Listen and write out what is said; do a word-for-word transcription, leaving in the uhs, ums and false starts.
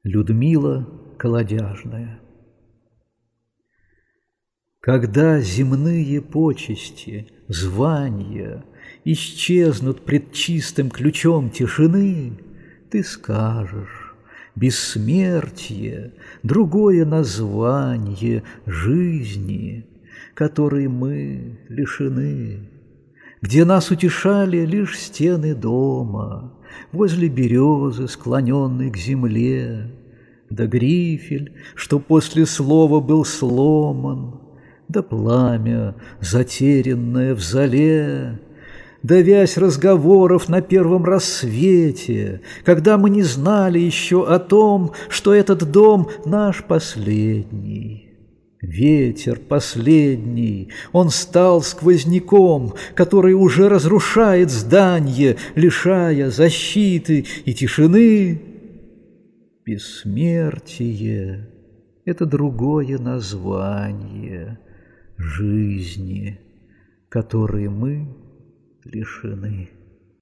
Людмила Колодяжная. Когда земные почести, звания исчезнут пред чистым ключом тишины, ты скажешь: бессмертие — другое название жизни, которой мы лишены, где нас утешали лишь стены дома, возле березы, склоненной к земле, да грифель, что после слова был сломан, да пламя, затерянное в золе, да вязь разговоров на первом рассвете, когда мы не знали еще о том, что этот дом наш последний. Ветер последний, он стал сквозняком, который уже разрушает здание, лишая защиты и тишины. Бессмертие — это другое название жизни, которой мы лишены.